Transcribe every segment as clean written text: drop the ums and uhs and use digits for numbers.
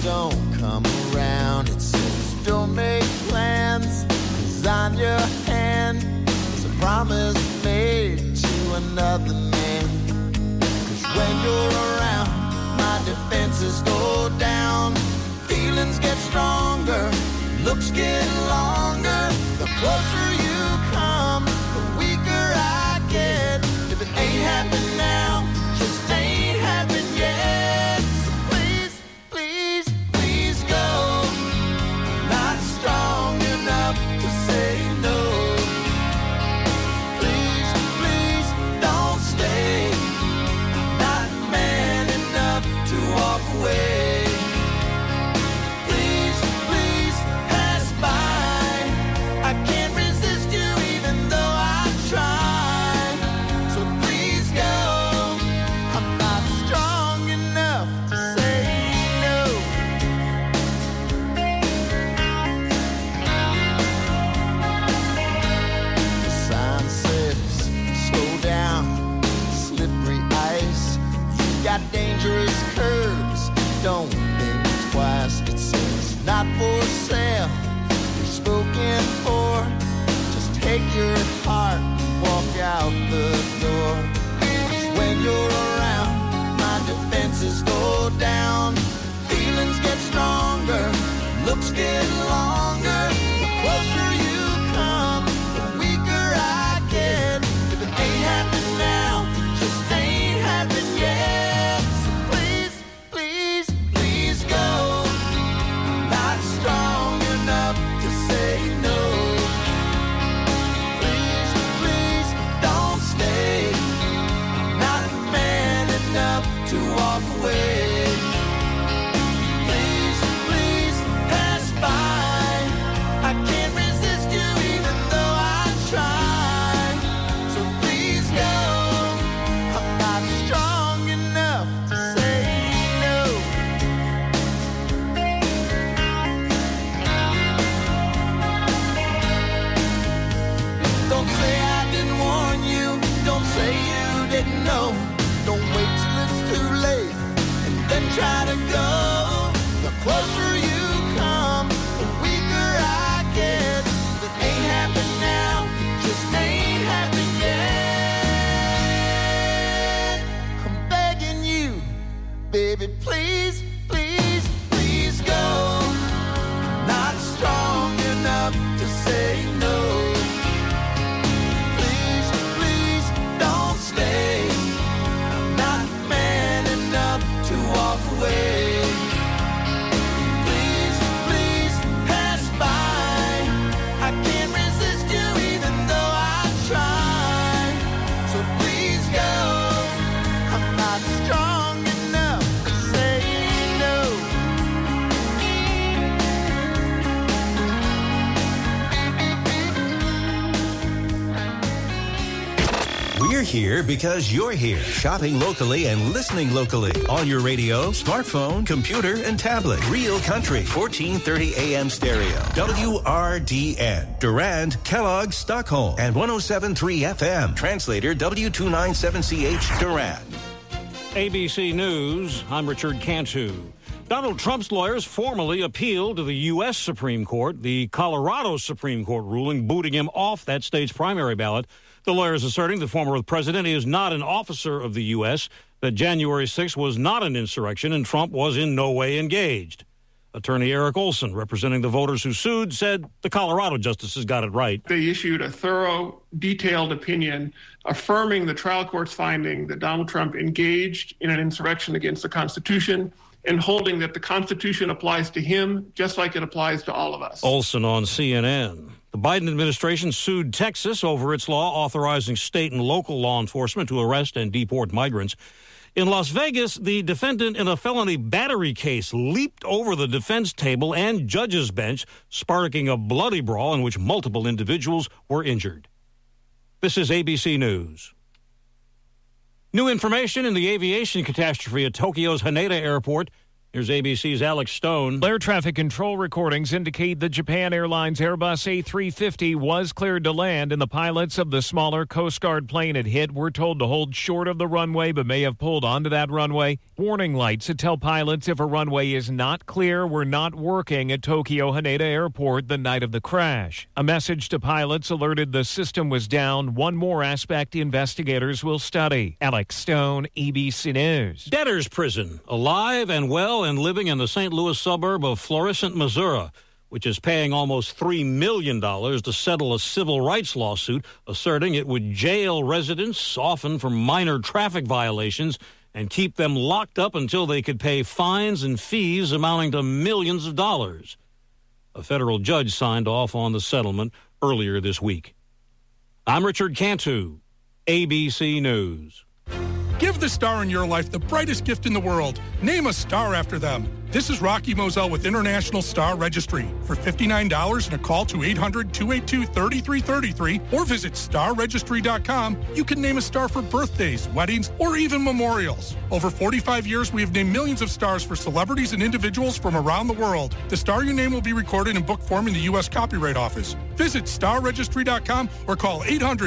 don't come around. It says don't make plans, 'cause on your hand is a promise made to another man. 'Cause when you're around, my defenses go down. Feelings get stronger, looks get longer. The closer you come, the weaker I get. If it ain't happened now, just ain't happened yet. So please, please, please go. Not strong enough to say no. Please, please don't stay. Not man enough to walk away. Please, please pass by. I can't resist you even though I try. So please go. I'm not strong enough to say no. The sign says slow down, slippery ice. You got dangerous curves, don't think twice. It says not for sale, you're spoken for. Just take your heart and walk out the door. 'Cause when you're around, my defenses go down. Feelings get stronger, looks get longer. The closer you come, the weaker I get. If it ain't happened now, just ain't happened yet. So please, please, please go. Not strong enough to say no. Please, please don't stay. Not man enough to walk away. Please, please pass by. I can't resist you even though I try. So please go. I'm not strong enough to say no. Don't say I didn't warn you. Don't say you didn't know. Don't wait till it's too late and then try to go. The closer you come, the weaker I get. If it ain't happened now, just ain't happened yet. I'm begging you, baby, please, please, please go. Not strong enough to say no. Please, please don't stay. Not man enough to walk away. Please, please pass by. I can't resist you even though I try. So please go. I'm not strong enough to say no. We're here because you're here. Shopping locally and listening locally. On your radio, smartphone, computer, and tablet. Real Country, 1430 AM stereo. WRDN. Durand, Kellogg, Stockholm. And 107.3 FM. Translator W297CH, Durand. ABC News, I'm Richard Cantu. Donald Trump's lawyers formally appealed to the U.S. Supreme Court, the Colorado Supreme Court ruling booting him off that state's primary ballot. The lawyers asserting the former president is not an officer of the U.S., that January 6th was not an insurrection, and Trump was in no way engaged. Attorney Eric Olson, representing the voters who sued, said the Colorado justices got it right. They issued a thorough, detailed opinion affirming the trial court's finding that Donald Trump engaged in an insurrection against the Constitution and holding that the Constitution applies to him just like it applies to all of us. Olson on CNN. The Biden administration sued Texas over its law authorizing state and local law enforcement to arrest and deport migrants. In Las Vegas, the defendant in a felony battery case leaped over the defense table and judge's bench, sparking a bloody brawl in which multiple individuals were injured. This is ABC News. New information in the aviation catastrophe at Tokyo's Haneda Airport. Here's ABC's Alex Stone. Air traffic control recordings indicate the Japan Airlines Airbus A350 was cleared to land, and the pilots of the smaller Coast Guard plane it hit were told to hold short of the runway but may have pulled onto that runway. Warning lights that tell pilots if a runway is not clear were not working at Tokyo Haneda Airport the night of the crash. A message to pilots alerted the system was down. One more aspect investigators will study. Alex Stone, ABC News. Debtor's prison, alive and well and living in the St. Louis suburb of Florissant, Missouri, which is paying almost $3 million to settle a civil rights lawsuit asserting it would jail residents, often for minor traffic violations, and keep them locked up until they could pay fines and fees amounting to millions of dollars. A federal judge signed off on the settlement earlier this week. I'm Richard Cantu, ABC News. Give the star in your life the brightest gift in the world. Name a star after them. This is Rocky Moselle with International Star Registry. For $59 and a call to 800-282-3333 or visit starregistry.com, you can name a star for birthdays, weddings, or even memorials. Over 45 years, we have named millions of stars for celebrities and individuals from around the world. The star you name will be recorded in book form in the U.S. Copyright Office. Visit starregistry.com or call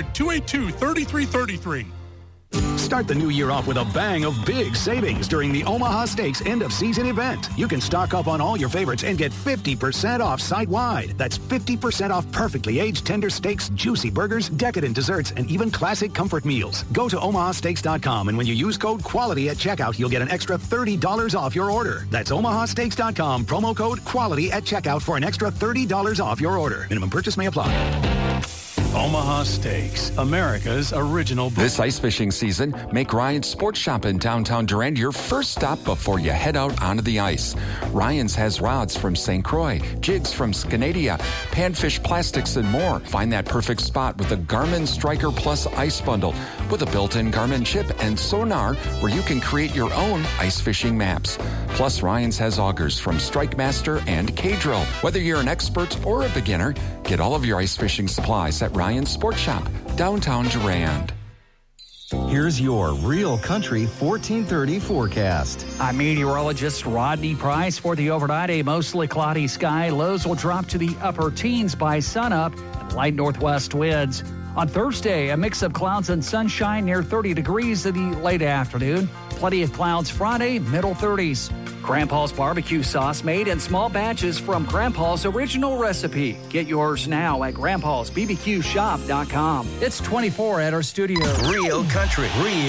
800-282-3333. Start the new year off with a bang of big savings during the Omaha Steaks end-of-season event. You can stock up on all your favorites and get 50% off site-wide. That's 50% off perfectly aged tender steaks, juicy burgers, decadent desserts, and even classic comfort meals. Go to omahasteaks.com, and when you use code QUALITY at checkout, you'll get an extra $30 off your order. That's omahasteaks.com, promo code QUALITY at checkout for an extra $30 off your order. Minimum purchase may apply. Omaha Steaks, America's original brand. This ice fishing season, make Ryan's Sports Shop in downtown Durand your first stop before you head out onto the ice. Ryan's has rods from St. Croix, jigs from Scandia, panfish plastics, and more. Find that perfect spot with the Garmin Striker Plus Ice Bundle with a built-in Garmin chip and sonar where you can create your own ice fishing maps. Plus, Ryan's has augers from Strike Master and K-Drill. Whether you're an expert or a beginner, get all of your ice fishing supplies at Ryan's Sports Shop, downtown Durand. Here's your Real Country 1430 forecast. I'm meteorologist Rodney Price. For the overnight, a mostly cloudy sky. Lows will drop to the upper teens by sunup and light northwest winds. On Thursday, a mix of clouds and sunshine near 30 degrees in the late afternoon. Plenty of clouds Friday, middle 30s. Grandpa's barbecue sauce made in small batches from Grandpa's original recipe. Get yours now at grandpa'sbbqshop.com. It's 24 at our studio. Real Country,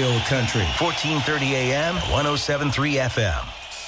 1430 AM, 107.3 FM.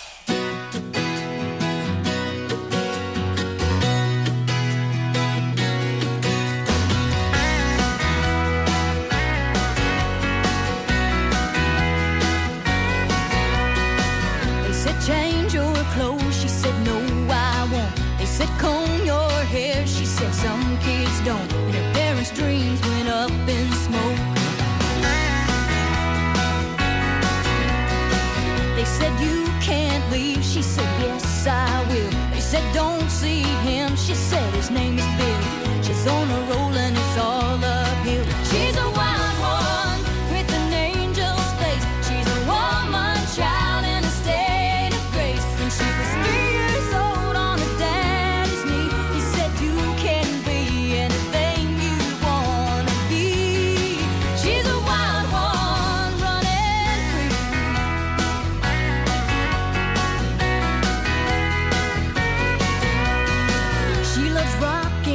Don't see him, she said his name is Bill. She's on a roll and it's all uphill. She's a wild one with an angel's face. She's a woman child in a state of grace. When she was 3 years old on her daddy's knee, he said you can be anything you want to be. She's a wild one running free. She loves rock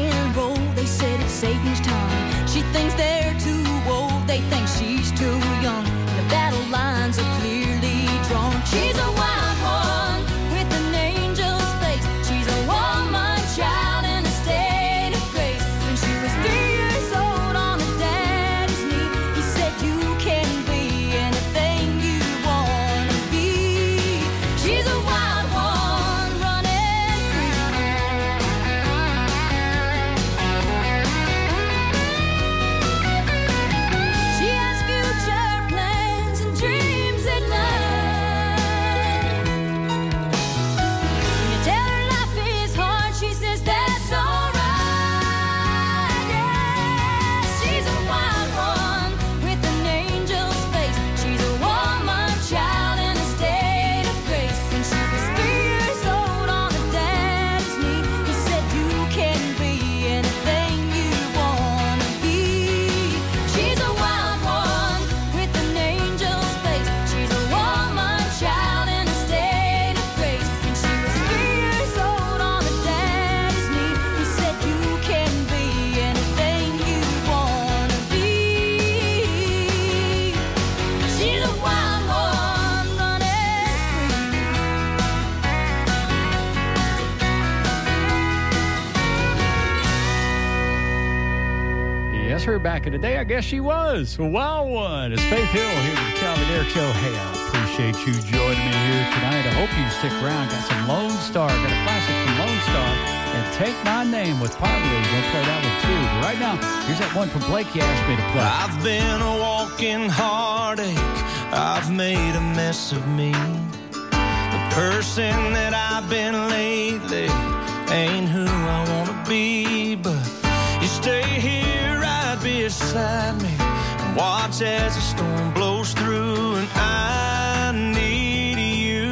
guess her back in the day. I guess she was. Wild One. It's Faith Hill here with the Calvin Derek Show. Hey, I appreciate you joining me here tonight. I hope you stick around. Got some Lone Star. Got a classic from Lone Star. And Take My Name with Parley. We'll play that one too. But right now, here's that one from Blake you asked me to play. I've been a walking heartache. I've made a mess of me. The person that I've been lately ain't who I want to be. But you stay here right beside me and watch as the storm blows through, and I need you.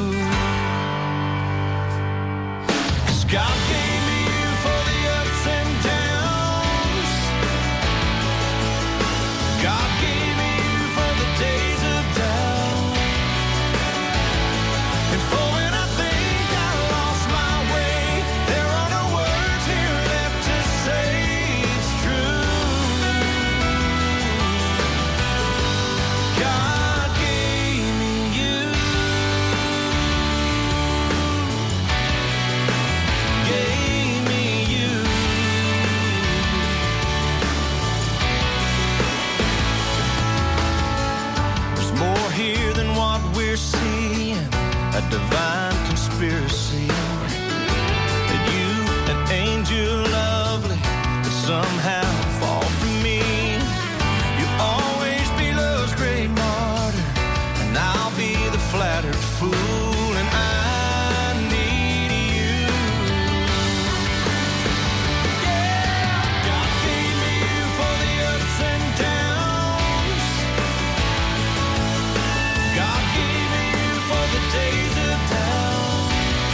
'Cause God gave me you for the ups and downs. God gave me you for the days of doubt. And for when I think I lost my way, there are no words here left to say it's true. God gave me you. Gave me you. There's more here than what we're seeing, a divine conspiracy. That you, an angel lovely, could somehow fall from me. You'll always be love's great martyr, and I'll be the flattered fool, and I need you. Yeah, God gave me you for the ups and downs. God gave me you for the days of doubt.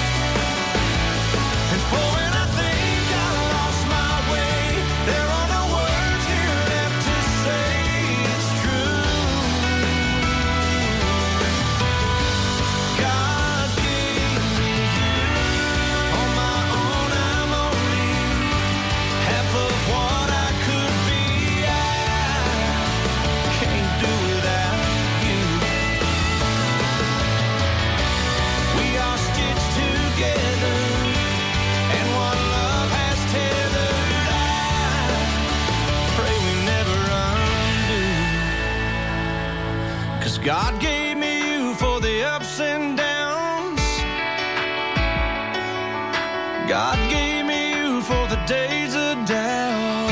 And for when I think I lost my way, there are no words here left to say it's true. God gave me you. On my own, I'm only half of what I could be. I can't do without you. We are stitched together, and one love has tethered. I pray we never undo. 'Cause God gave me you for the ups and downs. God gave me you for the days of doubt.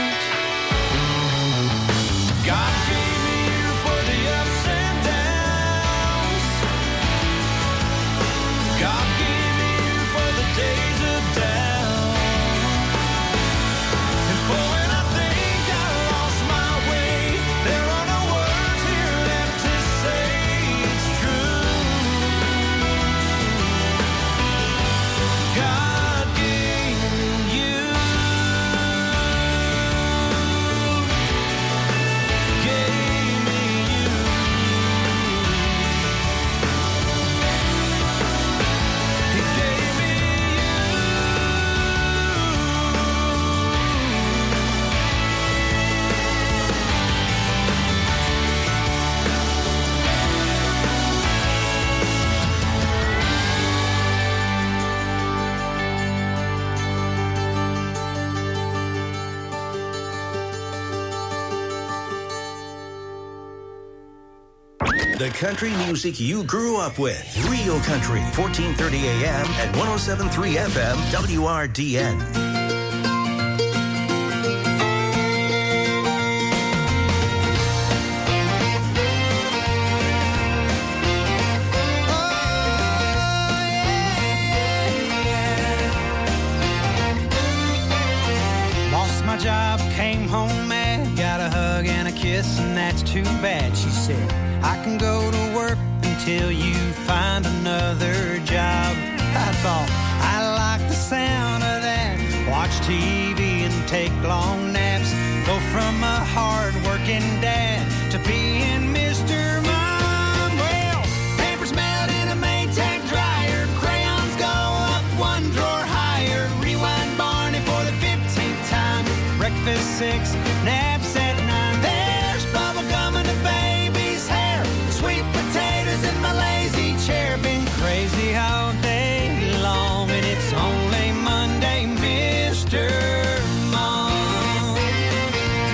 God gave me you for the ups and downs. God gave me you for the days of doubt. And for when I think I lost my way, there are no words here left to say it's true. God gave me you. Gave me you. He gave me The country music you grew up with. Real Country, 1430 AM and 107.3 FM, WRDN. Lost my job, came home mad, got a hug and a kiss, and that's too bad. She said, I can go to work until you find another job. I thought, I like the sound of that. Watch TV and take long naps. Go from a hard-working dad to being Mr. Mom. Well, papers melt in a Maytag dryer. Crayons go up one drawer higher. Rewind Barney for the 15th time. Breakfast 6, naps at 9. There's bubble gum in the baby's hair. Sweet potatoes in my lazy chair. Been crazy all day long, and it's only Monday, Mr. Mom.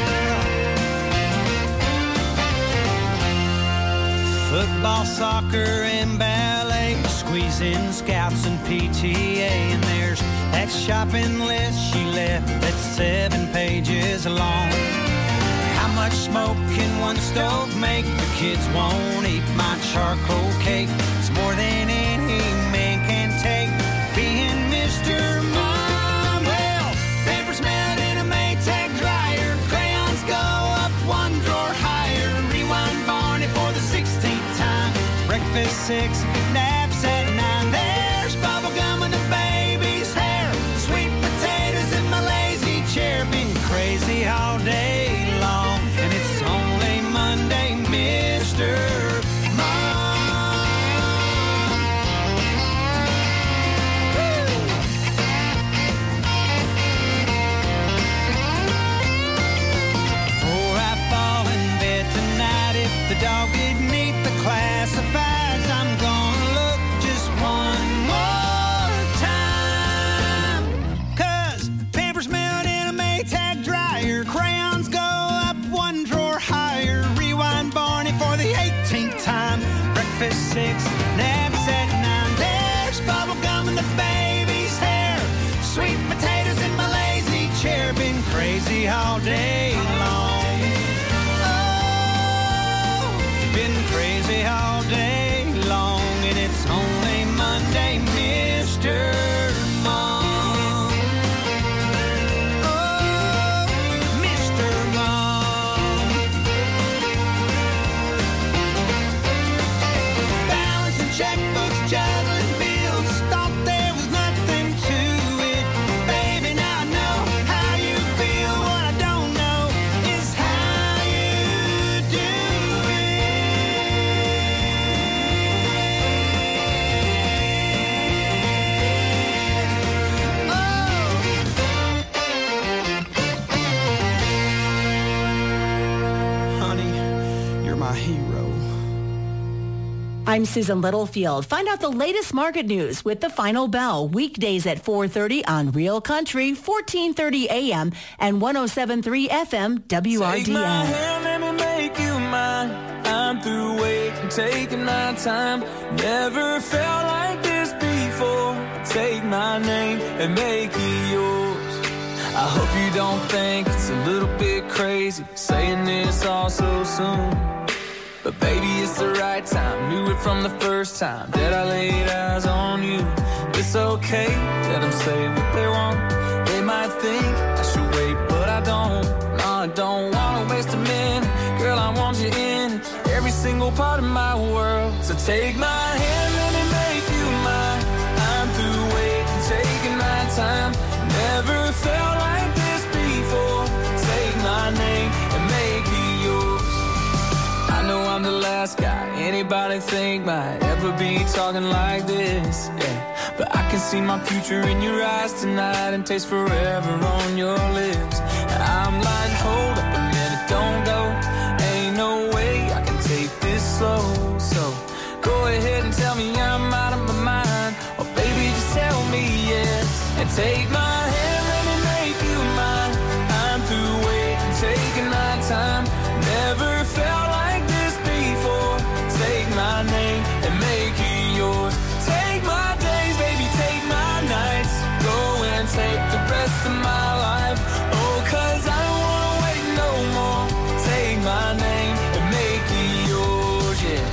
soccer and ballet, squeezing scouts and PTA. And there's that shopping list she left that's 7 pages long. How much smoke can one stove make? The kids won't eat my charcoal cake. It's more than any man can take, being Mr. Mom. Well, paper's melted in a Maytag dryer, crayons go up 1 drawer higher. Rewind Barney for the 16th time. Breakfast 6, naps at 9. There's bubble gum in the baby's hair, sweet potatoes in my lazy chair. Been crazy all day long, and it's only Monday, Mr. The dog didn't eat the classifieds. I'm gonna look just one more time. 'Cause Pampers melt in a Maytag dryer, crayons go up 1 drawer higher. Rewind Barney for the 18th time. Breakfast 6, naps at 9. There's bubble gum in the baby's hair, sweet potatoes in my lazy chair. Been crazy all day long. Been crazy all day long, and it's only Monday, Mr. Mom. Oh, Mr. Mom. Balancing checkbooks, juggling bills, thought there was nothing to it. Baby, now I know how you feel. What I don't know is how you do it. I'm Susan Littlefield. Find out the latest market news with the Final Bell, weekdays at 4:30 on Real Country, 1430 AM and 107.3 FM WRDN. Take my hand, let me make you mine. I'm through waiting, taking my time. Never felt like this before. Take my name and make it yours. I hope you don't think it's a little bit crazy saying this all so soon. But baby, it's the right time. Knew it from the first time that I laid eyes on you. It's okay, let them say what they want. They might think I should wait, but I don't. No, I don't wanna waste a minute. Girl, I want you in every single part of my world. So take my hand, let me make you mine. I'm through waiting, taking my time. Never felt like this before. Take my name and make it yours. I know I'm the last guy anybody think might ever be talking like this, yeah. But I can see my future in your eyes tonight and taste forever on your lips. And I'm like, hold up a minute, don't go. Ain't no way I can take this slow. So go ahead and tell me I'm out of my mind, or baby, just tell me yes. And take my hand, let me make you mine. I'm through waiting, taking my time. Never felt like this before. Take my name and make it yours. Take my days, baby, take my nights. Go and take the rest of my life. Oh, 'cause I don't wanna wait no more. Take my name and make it yours, yeah.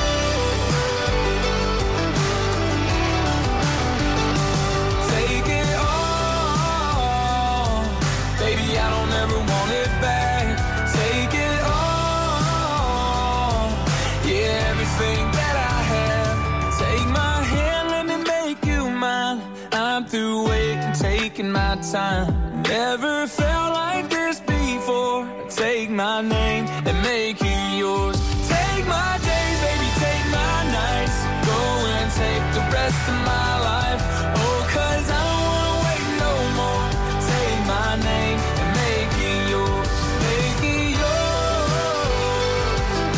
Take it all. Baby, I don't ever want it back. Take it all. Yeah, everything that I have. Take my hand, let me make you mine. I'm through waiting, taking my time. Never felt like this before. Take my name and make it yours. Take my days, baby, take my nights. Go and take the rest of my life. Oh, 'cause I don't wanna wait no more. Take my name and make it yours. Make it yours.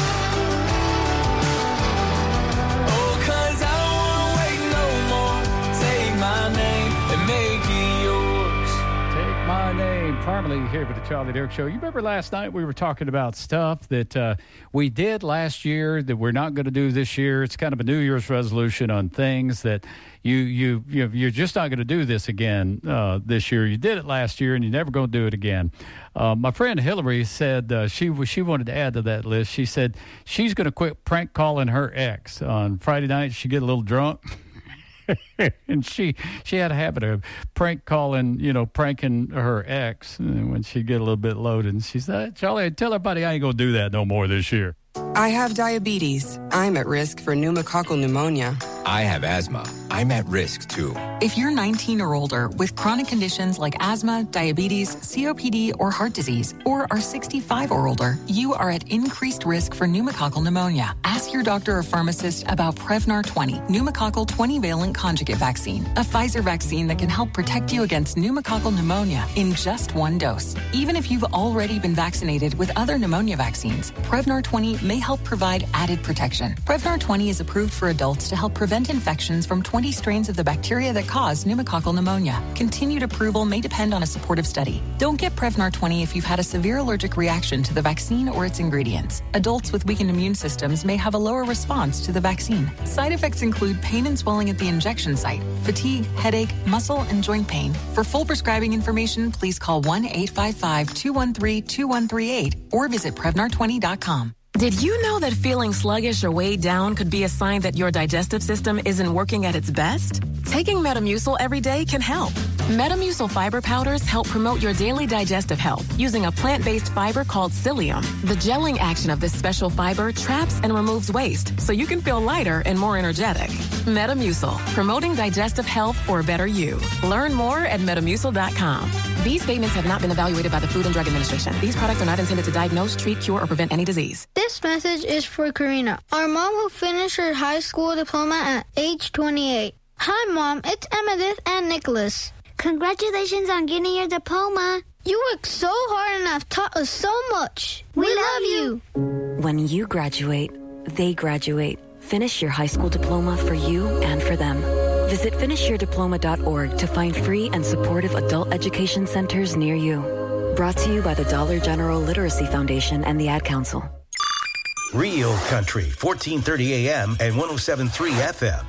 Oh, 'cause I don't wanna wait no more. Take my name and make it yours. Take my name, Lee here with the Charlie Dirk Show. You remember last night we were talking about stuff that we did last year that we're not going to do this year. It's kind of a New Year's resolution on things that you're just not going to do this again this year. You did it last year and you're never going to do it again. My friend Hillary said she wanted to add to that list. She said she's going to quit prank calling her ex. On Friday night, she get a little drunk. And she had a habit of pranking her ex when she'd get a little bit loaded. And she said, Charlie, tell everybody I ain't going to do that no more this year. I have diabetes. I'm at risk for pneumococcal pneumonia. I have asthma. I'm at risk, too. If you're 19 or older with chronic conditions like asthma, diabetes, COPD, or heart disease, or are 65 or older, you are at increased risk for pneumococcal pneumonia. Ask your doctor or pharmacist about Prevnar 20, pneumococcal 20-valent conjugate vaccine, a Pfizer vaccine that can help protect you against pneumococcal pneumonia in just one dose. Even if you've already been vaccinated with other pneumonia vaccines, Prevnar 20 may help provide added protection. Prevnar 20 is approved for adults to help prevent infections from 20 strains of the bacteria that cause pneumococcal pneumonia. Continued approval may depend on a supportive study. Don't get Prevnar 20 if you've had a severe allergic reaction to the vaccine or its ingredients. Adults with weakened immune systems may have a lower response to the vaccine. Side effects include pain and swelling at the injection site, fatigue, headache, muscle, and joint pain. For full prescribing information, please call 1-855-213-2138 or visit Prevnar20.com. Did you know that feeling sluggish or weighed down could be a sign that your digestive system isn't working at its best? Taking Metamucil every day can help. Metamucil fiber powders help promote your daily digestive health using a plant-based fiber called psyllium. The gelling action of this special fiber traps and removes waste so you can feel lighter and more energetic. Metamucil, promoting digestive health for a better you. Learn more at Metamucil.com. These statements have not been evaluated by the Food and Drug Administration. These products are not intended to diagnose, treat, cure, or prevent any disease. This message is for Karina, our mom who finished her high school diploma at age 28. Hi, Mom. It's Emmettith and Nicholas. Congratulations on getting your diploma. You worked so hard and have taught us so much. We love you. When you graduate, they graduate. Finish your high school diploma for you and for them. Visit finishyourdiploma.org to find free and supportive adult education centers near you. Brought to you by the Dollar General Literacy Foundation and the Ad Council. Real Country, 1430 AM and 107.3 FM.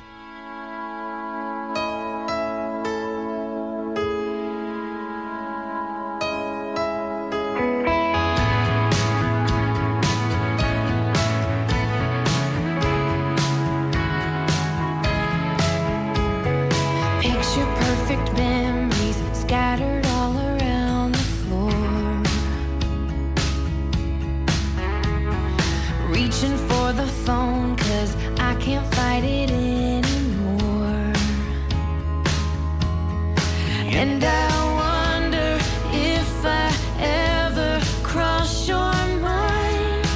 Picture perfect memories scattered all around the floor. Reaching for the phone 'cause I can't fight it anymore. And I wonder if I ever cross your mind.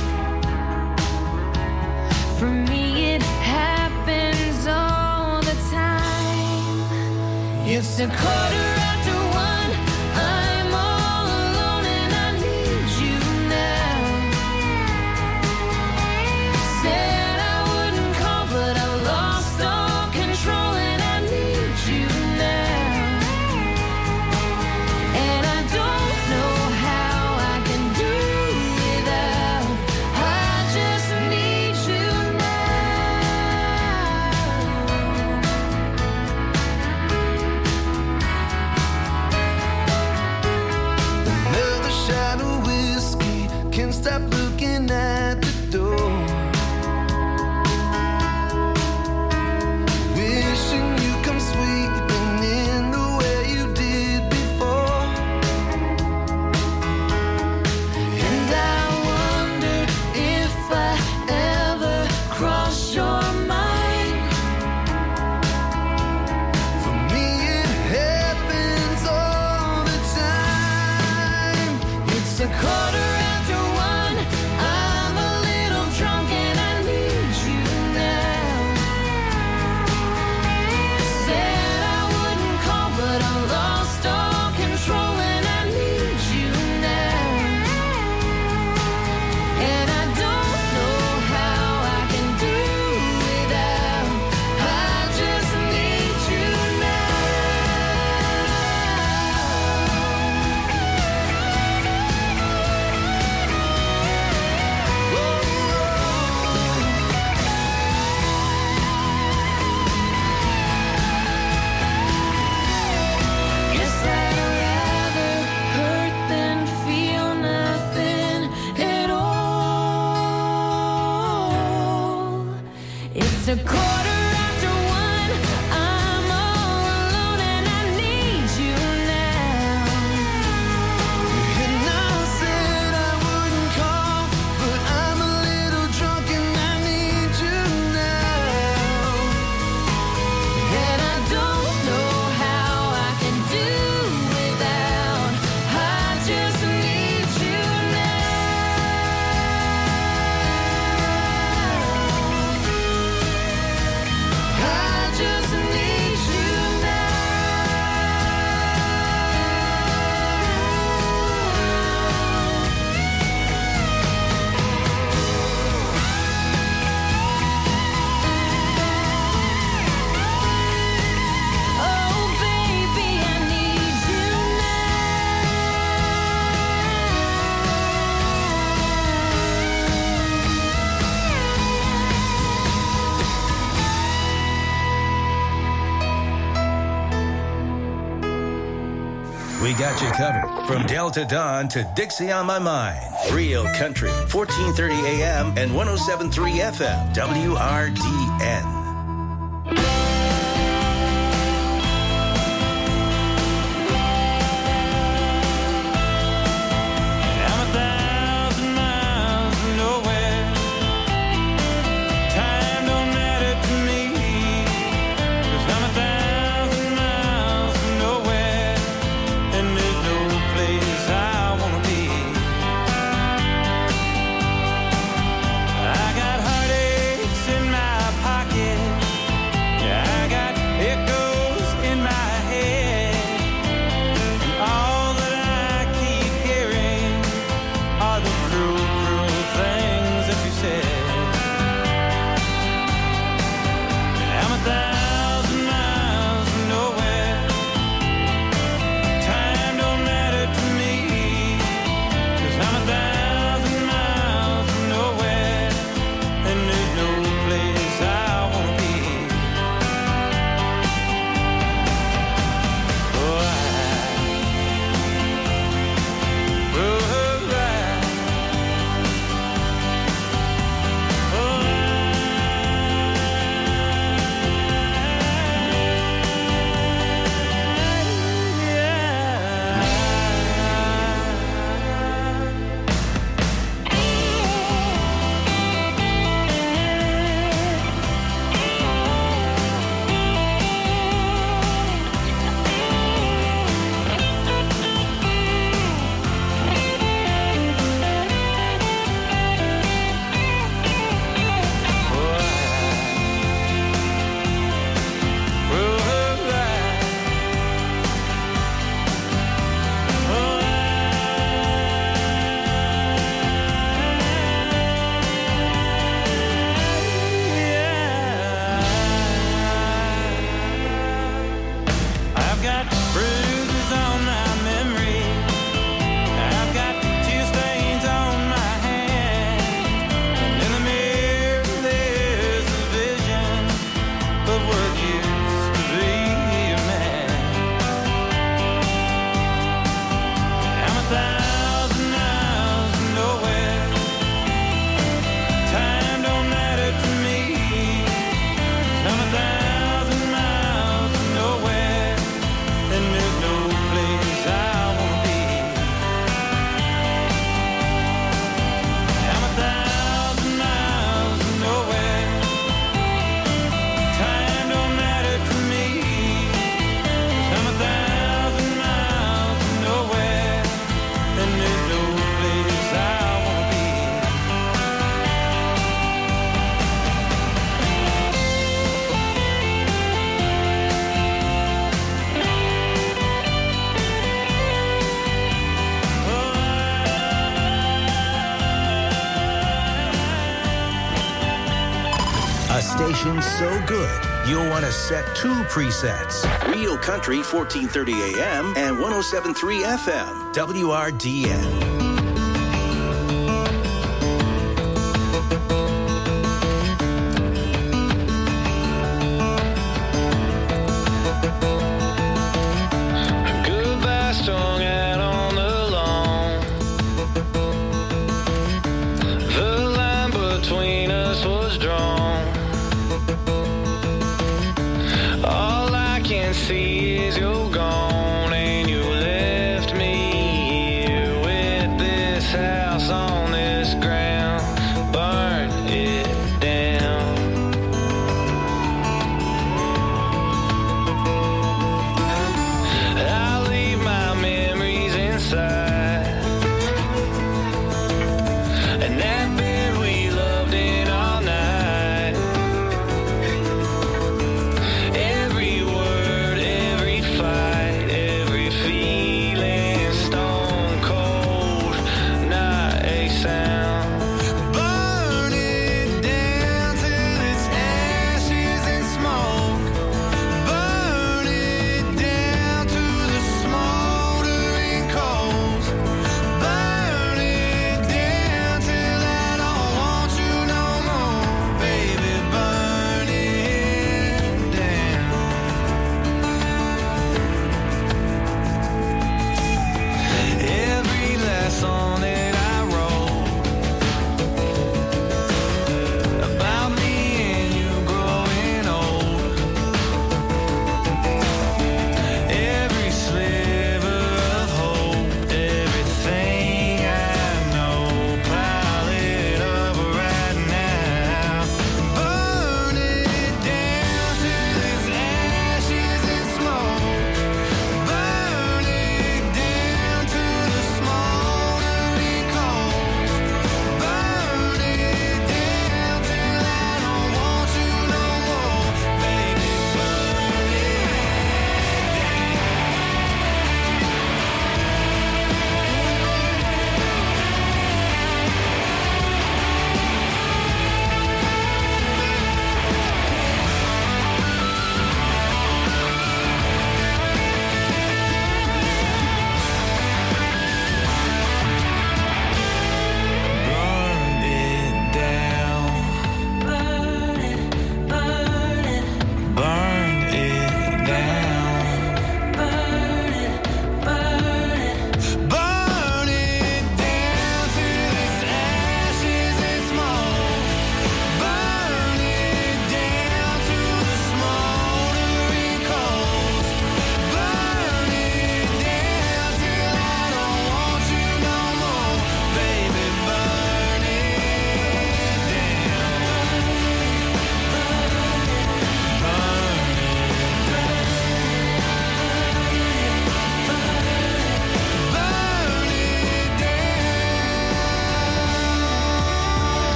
For me it happens all the time. It's a quarter after one. I'm all alone and I need you now. Said I wouldn't call, but I lost all control and I need you now. And I don't know how I can do without. I just need you now. We got you covered. From Delta Dawn to Dixie on My Mind. Real Country, 1430 AM and 107.3 FM. WRDN. Station so good, you'll want to set two presets. Real Country, 1430 AM and 107.3 FM, WRDN. Every word, every fight, every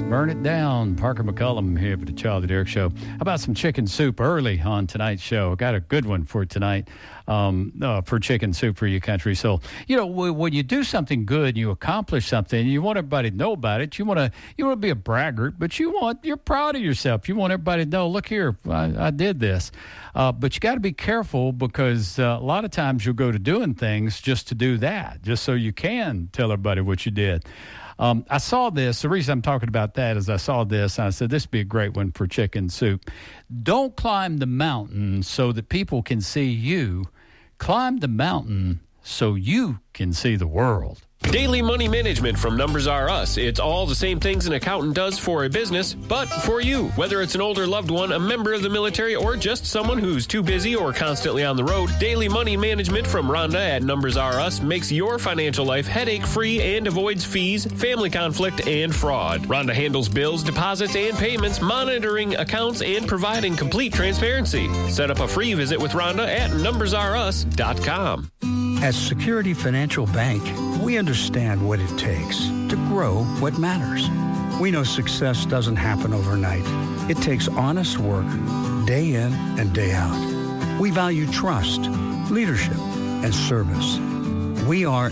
Burn it down. Parker McCullum here for the Charlie Derrick Show. How about some chicken soup early on tonight's show? I got a good one for tonight for chicken soup for your country. So, when you do something good, you accomplish something, you want everybody to know about it. You want to be a braggart, but you're proud of yourself. You want everybody to know, look here, I did this. But you got to be careful because a lot of times you'll go to doing things just to do that, just so you can tell everybody what you did. I saw this. The reason I'm talking about that is I saw this, and I said, this would be a great one for chicken soup. Don't climb the mountain so that people can see you. Climb the mountain so you can see the world. Daily money management from Numbers R Us. It's all the same things an accountant does for a business, but for you. Whether it's an older loved one, a member of the military, or just someone who's too busy or constantly on the road, Daily Money Management from Rhonda at Numbers R Us makes your financial life headache-free and avoids fees, family conflict, and fraud. Rhonda handles bills, deposits, and payments, monitoring accounts, and providing complete transparency. Set up a free visit with Rhonda at numbersrus.com. As Security Financial Bank, we understand what it takes to grow what matters. We know success doesn't happen overnight. It takes honest work, day in and day out. We value trust, leadership, and service. We are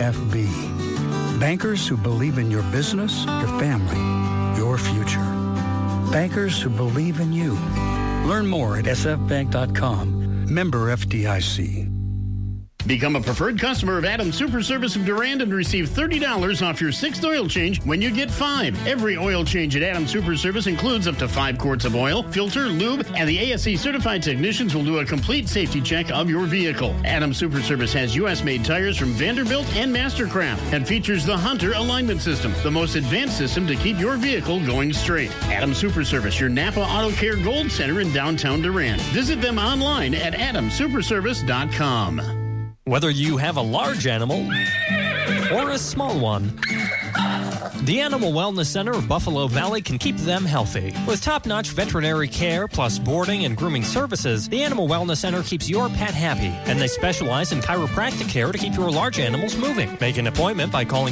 SFB, bankers who believe in your business, your family, your future. Bankers who believe in you. Learn more at sfbank.com. Member FDIC. Become a preferred customer of Adams Super Service of Durand and receive $30 off your 6th oil change when you get 5. Every oil change at Adams Super Service includes up to 5 quarts of oil, filter, lube, and the ASE certified technicians will do a complete safety check of your vehicle. Adams Super Service has U.S.-made tires from Vanderbilt and Mastercraft and features the Hunter alignment system, the most advanced system to keep your vehicle going straight. Adams Super Service, your Napa Auto Care Gold Center in downtown Durand. Visit them online at adamsuperservice.com. Whether you have a large animal or a small one, the Animal Wellness Center of Buffalo Valley can keep them healthy. With top-notch veterinary care plus boarding and grooming services, the Animal Wellness Center keeps your pet happy, and they specialize in chiropractic care to keep your large animals moving. Make an appointment by calling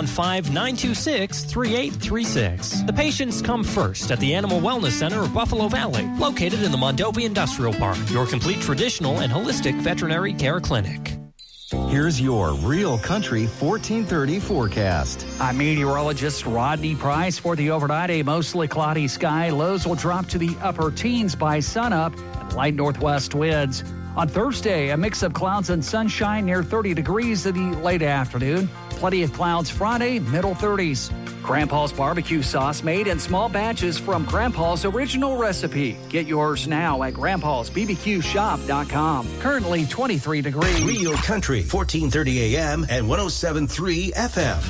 715-926-3836. The patients come first at the Animal Wellness Center of Buffalo Valley, located in the Mondovi Industrial Park, your complete traditional and holistic veterinary care clinic. Here's your Real Country 1430 forecast. I'm meteorologist Rodney Price. For the overnight, a mostly cloudy sky. Lows will drop to the upper teens by sunup and light northwest winds. On Thursday, a mix of clouds and sunshine near 30 degrees in the late afternoon. Plenty of clouds Friday, middle 30s. Grandpa's barbecue sauce made in small batches from Grandpa's original recipe. Get yours now at grandpa'sbbqshop.com. Currently 23 degrees. Real Country, 1430 AM and 107.3 FM.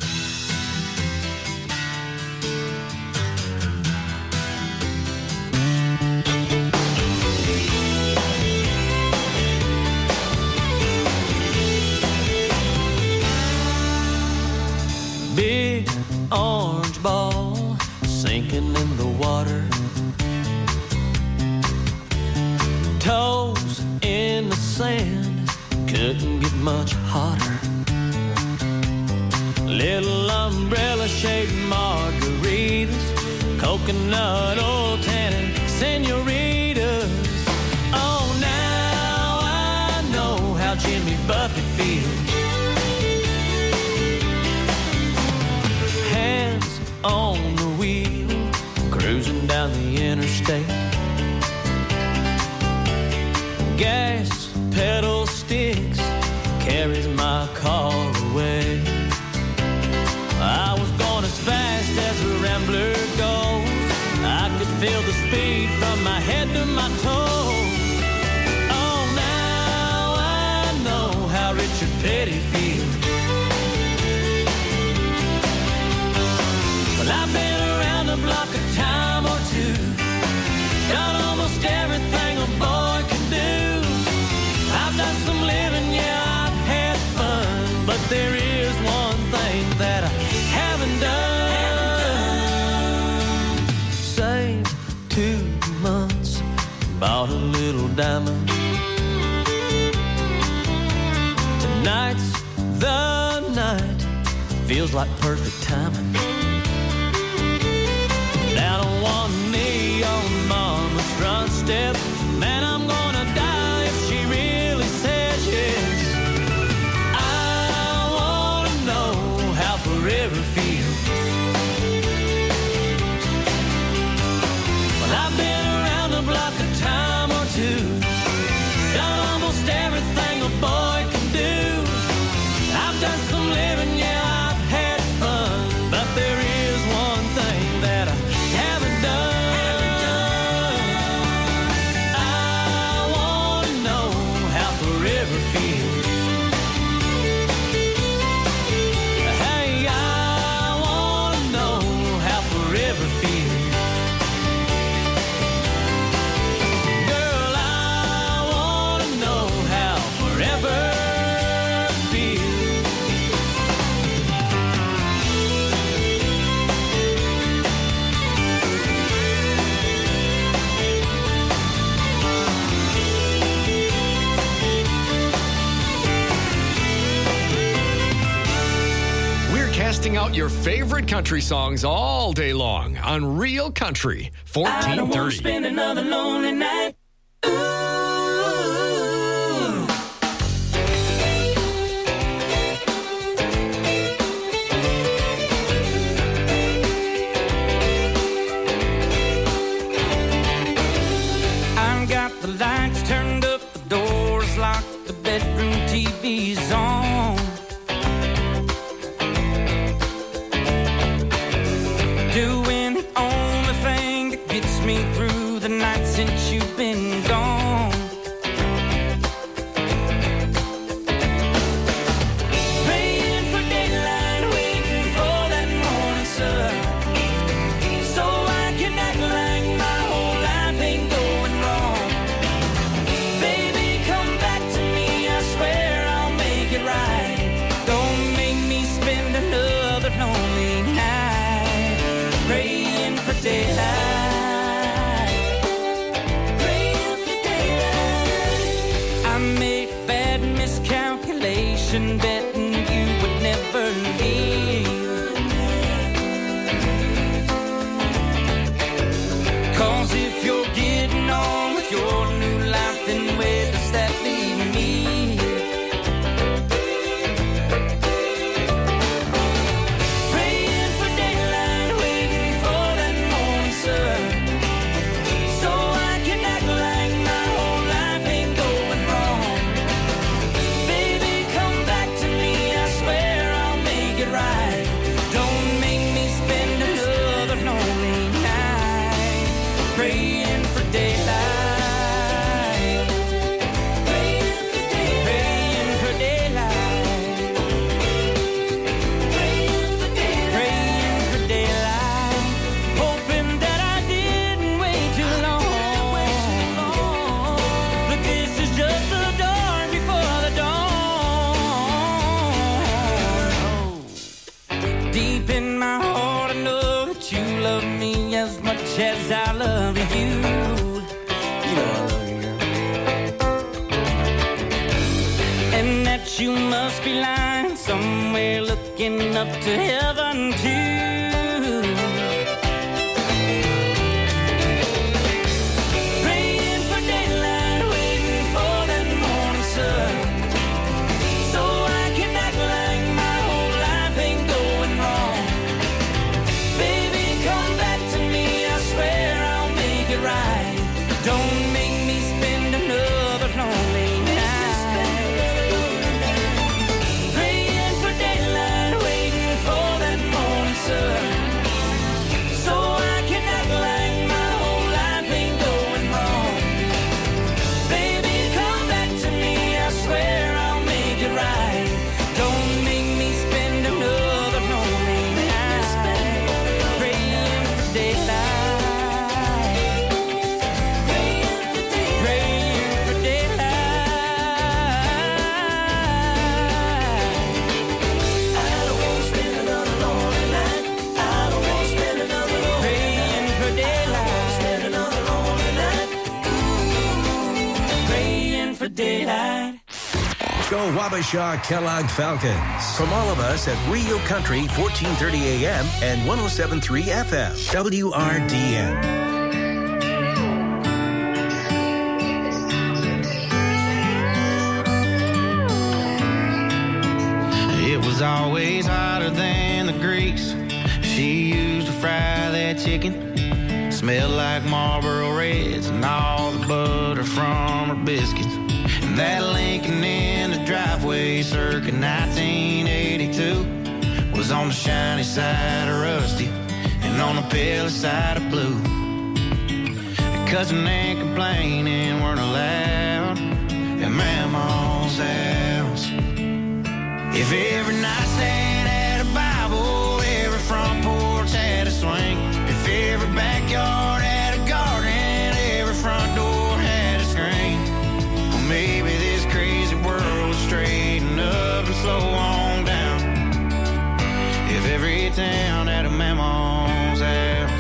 Big orange ball sinking in the water, toes in the sand, couldn't get much hotter. Little umbrella shaped margaritas, coconut oil tannin senoritas. Oh, now I know how Jimmy Buffett feels. Hands on the wheel, cruising down the interstate. Gas pedal sticks, carries my car away. I was going as fast as a rambler goes. I could feel the speed from my head to my toes. Oh, now I know how Richard Petty feels. Well, I've been around the block a time or two, done almost everything a boy can do. I've done some living, yeah, I've had fun, but there is one thing that I haven't done. Saved 2 months, bought a little diamond. Tonight's the night, feels like perfect timing. want me on mama's front step. Man, I'm gonna die if she really says yes. I wanna know how forever feels. Well, I've been around the block a time or two, done almost everything a boy can do. I've done some living, yeah, I've had fun, but there is one thing that I haven't done. I want to know how forever feels. Hey, I want to know how forever feels. Girl, I want to know how forever feels. We're casting out your favorite country songs all day long on Real Country I don't want to 1430. spend another lonely night. I've got the lights turned up, the doors locked, the bedroom TV's on. Doing the only thing that gets me through the night since you've been gone. Praying for daylight, waiting for that morning sun, so I can act like my whole life ain't going wrong. Baby, come back to me, I swear I'll make it right. Don't make me spend another lonely night praying for daylight. Praying for daylight. I made a bad miscalculation, betting you would never leave. 'Cause if you're getting on with your new life, then where does that leave me? Praying for daylight, waiting for that morning sun, so I can act like my whole life ain't going wrong. Baby, come back to me, I swear I'll make it right. Don't make me spend another lonely night praying for daylight. Praying for daylight. Praying for daylight. Praying for daylight. Praying for daylight. Hoping that I didn't wait too long. But this is just the dawn before the dawn. Deep in my heart, I know that you love me as much as I love you. You know I love you, girl. And that you must be lying somewhere looking up to heaven too. Praying for daylight, waiting for that morning sun, so I can act like my whole life ain't going wrong. Baby, come back to me, I swear I'll make it right. Don't make me spend another lonely night. Praying for daylight, waiting for that morning sun, Wabasha Kellogg Falcons. From all of us at Rio Country, 1430 AM and 107.3 FM, WRDN. It was always hotter than the grease she used to fry that chicken. Smelled like Marlboro Reds and all the butter from her biscuits. And that Lincoln in the driveway circa 1982 was on the shiny side of rusty and on the pale side of blue. The cousin and complaining weren't allowed at Mama's house. If every nightstand had a Bible, every front porch had a swing. If every backyard had a garden, every front door had a screen. Well, maybe this crazy world would straighten up and slow on down. If every town had a Mama's house.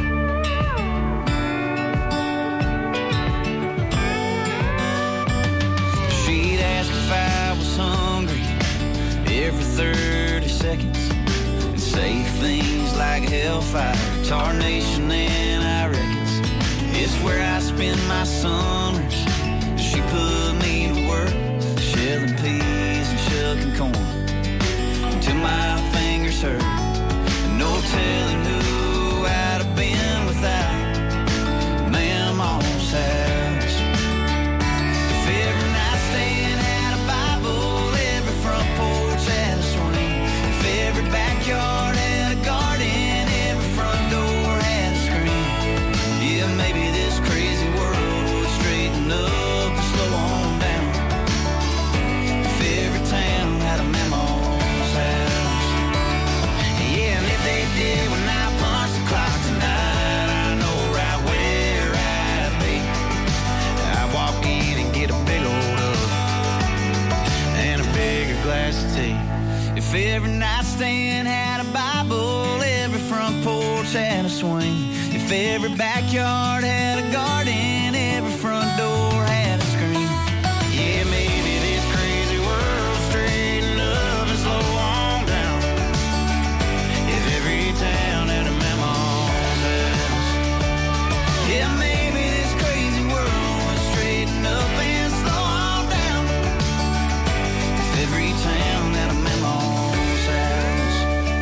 She'd ask if I was hungry every 30 seconds and say things like hellfire, tarnation, and I reckons it's where I spend my summers. She put me to work shelling peas and shucking corn until my fingers hurt, and no telling who I'd have been without Mama's house. If every nightstand had a Bible, every front porch had a swing. If every backyard had a garden, every front door had a screen. Yeah, maybe this crazy world would straighten up and slow on down. If every town had a Mama's house. Yeah, and if they did when I punch the clock tonight, I know right where I'd be. I'd walk in and get a big old hug and a bigger glass of tea. If every nightstand had a Bible, every front porch had a swing. If every backyard had a garden, every front door had a screen. Yeah, maybe this crazy world straighten up and slow on down. If every town had a Mama's house. Yeah, maybe this crazy world would straighten up and slow on down. If every town had a Mama's house.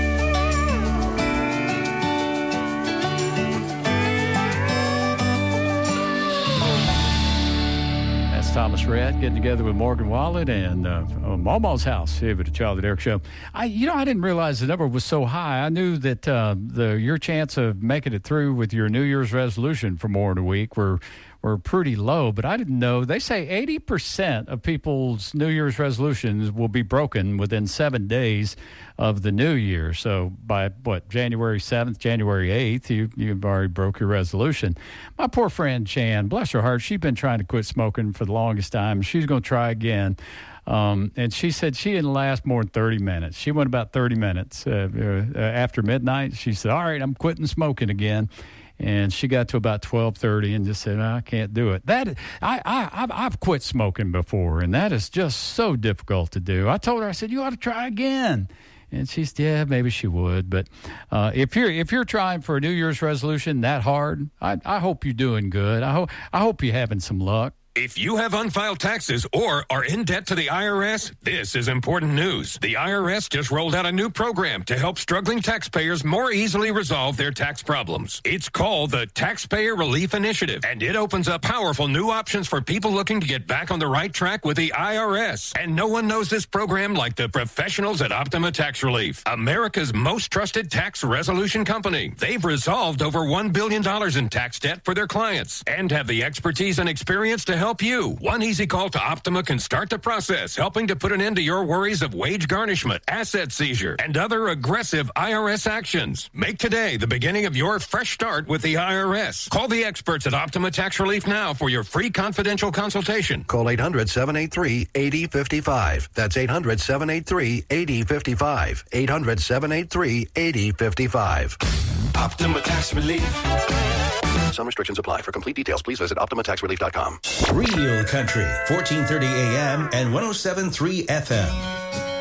That's Thomas Rhett getting together with Morgan Wallet and Mama's House here at the Charlie Derrick Show. I didn't realize the number was so high. I knew that your chance of making it through with your New Year's resolution for more than a week were pretty low, but I didn't know. They say 80% of people's New Year's resolutions will be broken within 7 days of the new year. So by, January 7th, January 8th, you've already broke your resolution. My poor friend Chan, bless her heart, she's been trying to quit smoking for the longest time. She's going to try again. And she said she didn't last more than 30 minutes. She went about 30 minutes after midnight. She said, all right, I'm quitting smoking again. And she got to about 12:30 and just said, I can't do it. I've quit smoking before, and that is just so difficult to do. I told her, I said, you ought to try again. And she said, yeah, maybe she would. But if you're trying for a New Year's resolution that hard, I hope you're doing good. I hope you're having some luck. If you have unfiled taxes or are in debt to the IRS, this is important news. The IRS just rolled out a new program to help struggling taxpayers more easily resolve their tax problems. It's called the Taxpayer Relief Initiative, and it opens up powerful new options for people looking to get back on the right track with the IRS. And no one knows this program like the professionals at Optima Tax Relief, America's most trusted tax resolution company. They've resolved over $1 billion in tax debt for their clients and have the expertise and experience to help you. One easy call to Optima can start the process, helping to put an end to your worries of wage garnishment, asset seizure, and other aggressive IRS actions. Make today the beginning of your fresh start with the IRS. Call the experts at Optima Tax Relief now for your free confidential consultation. Call 800-783-8055. That's 800-783-8055. 800-783-8055. Optima Tax Relief. Some restrictions apply. For complete details, please visit OptimaTaxRelief.com. Real Country, 1430 AM and 107.3 FM.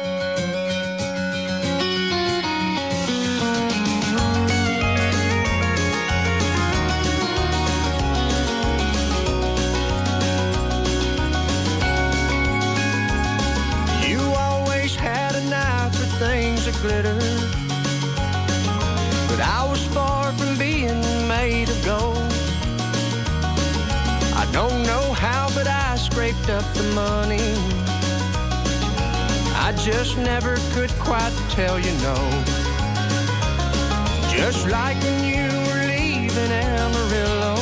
Glitter, but I was far from being made of gold. I don't know how, but I scraped up the money. I just never could quite tell you no. Just like when you were leaving Amarillo,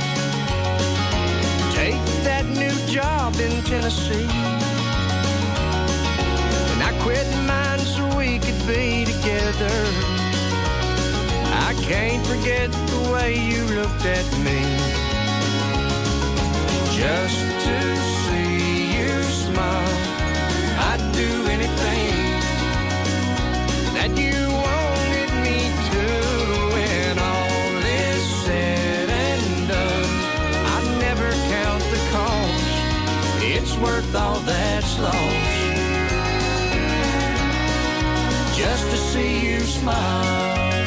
take that new job in Tennessee. I quit mine so we could be together. I can't forget the way you looked at me. Just to see you smile, I'd do anything that you wanted me to. When all is said and done, I'd never count the cost. It's worth all that's lost. Just to see you smile.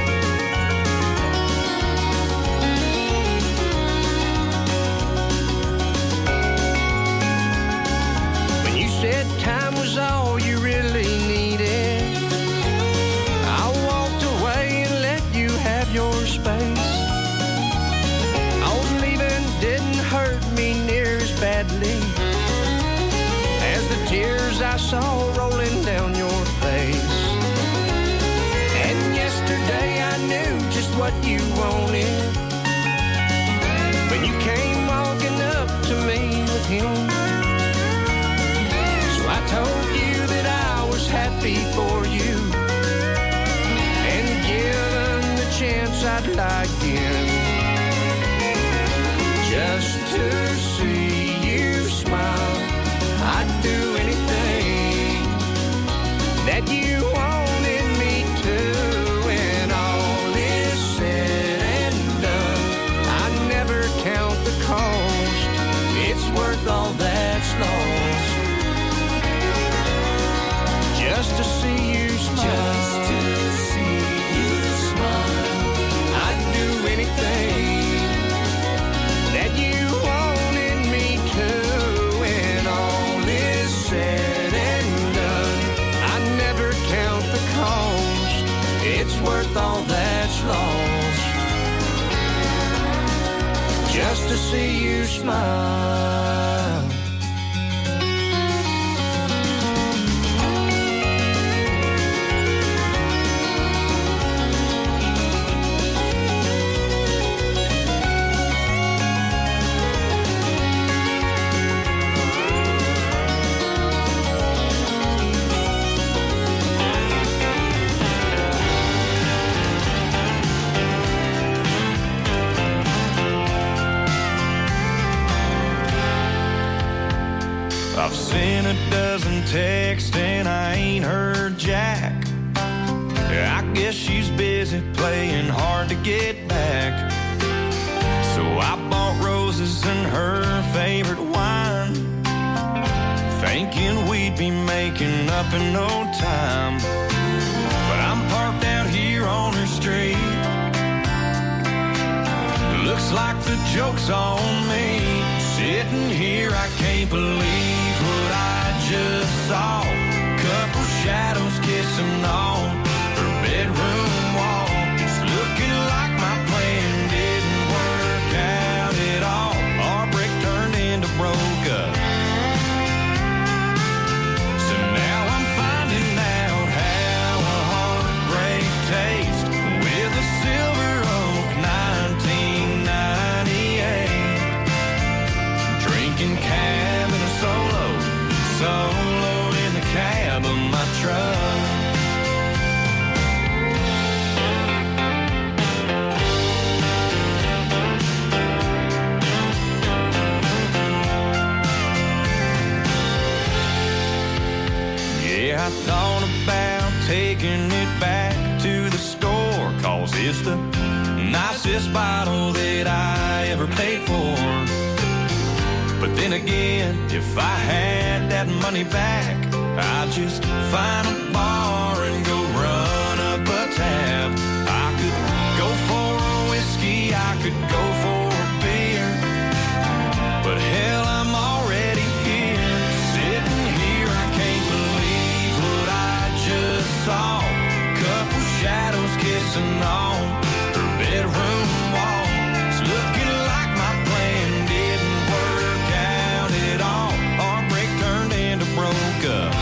When you said time was all you really needed, I walked away and let you have your space. All leaving didn't hurt me near as badly as the tears I saw rolling down your face. And yesterday I knew just what you wanted when you came walking up to me with him. So I told you that I was happy for you, and given the chance I'd like in, just to see you smile. I'd do anything that you wanted me to. When all is said and done, I never count the cost. It's worth all that's lost. Just to see you smile. Just to see you smile. I'd do anything that you wanted me to. Said and done, I never count the cost. It's worth all that's lost. Just to see you smile. I've sent a dozen texts and I ain't heard Jack. I guess she's busy playing hard to get back. So I bought roses and her favorite wine, thinking we'd be making up in no time. But I'm parked out here on her street. Looks like the joke's on me. Sitting here, I can't believe what I just saw. Couple shadows kissing on her bedroom wall. It's looking like my plan didn't work out at all. Our brick turned into broke up. So now I'm finding out how a heartbreak tastes with a Silver Oak 1998. Drinking cab and a solo in the cab of my truck. It's the nicest bottle that I ever paid for. But then again, if I had that money back, I'd just find a bar and go run up a tab. I could go for a whiskey, I could go for a beer, but hell, I'm already here, sitting here. I can't believe what I just saw. Couple shadows kissing on her bedroom wall. It's looking like my plan didn't work out at all. Our break turned into broke up.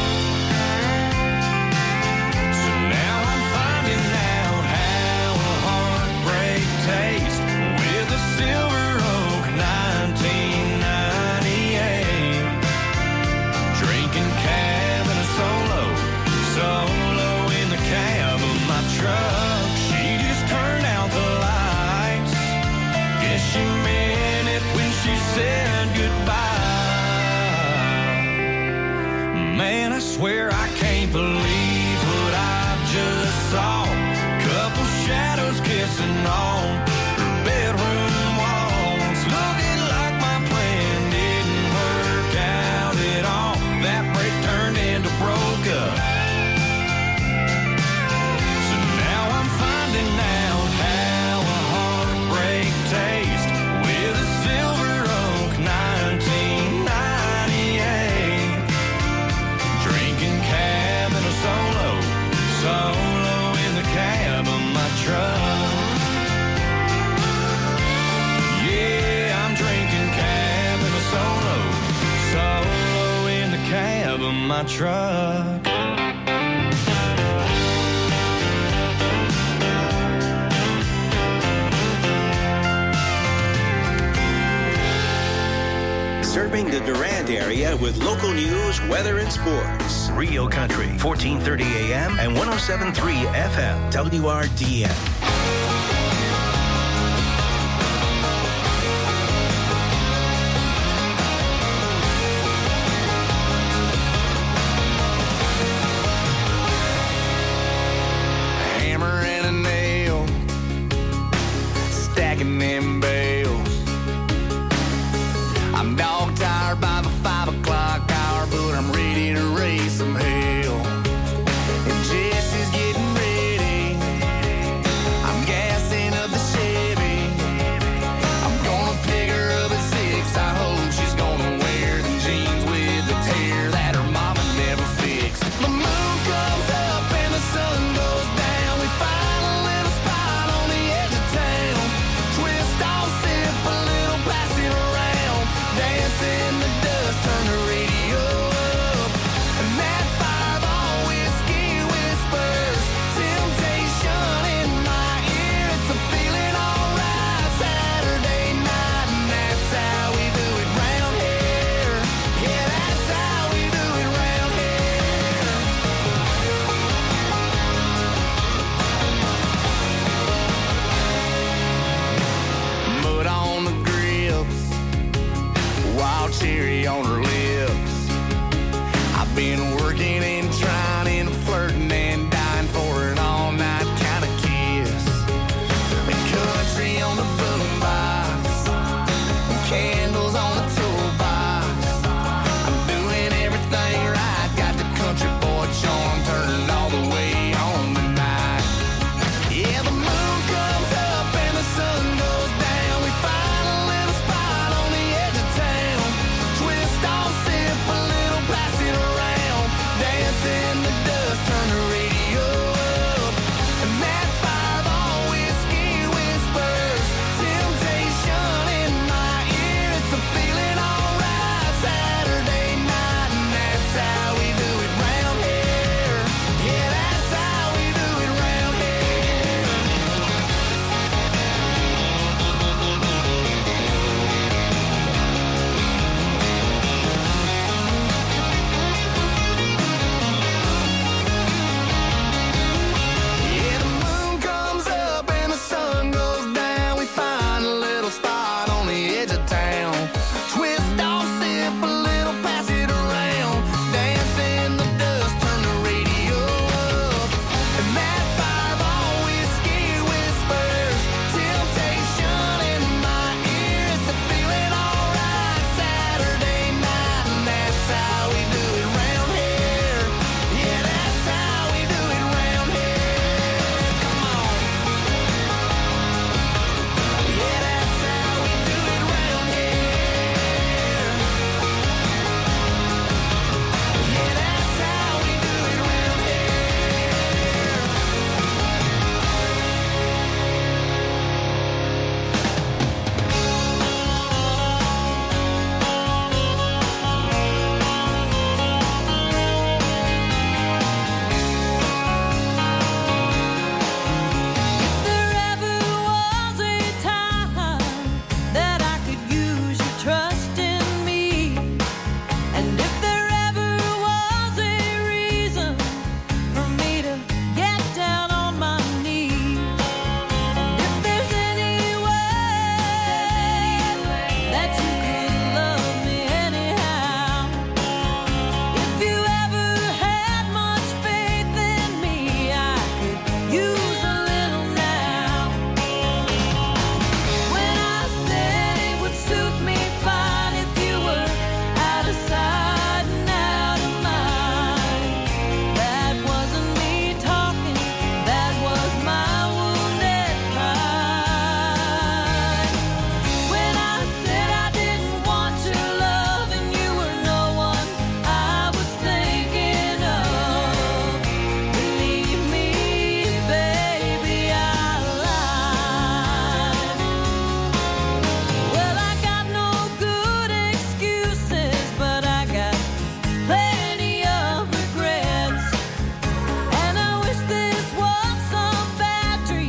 So now I'm finding out how a heartbreak tastes with a Silver Oak 1998. Drinking cab and a solo in the cab of my truck. She just turned out the lights. Guess she meant it when she said goodbye. Man, I swear I can't believe what I just saw. Couple shadows kissing on her bedroom walls. Looking like my plan didn't work out at all. That break turned into broke up. So now I'm finding out how a heartbreak tastes with a Silver Oak 1998. Drinking cab and a solo in the cab of my truck. Yeah, I'm drinking cab and a solo in the cab of my truck. Serving the Durand area with local news, weather, and sports. Real Country, 1430 AM and 107.3 FM, WRDN. Hammer and a nail, stacking them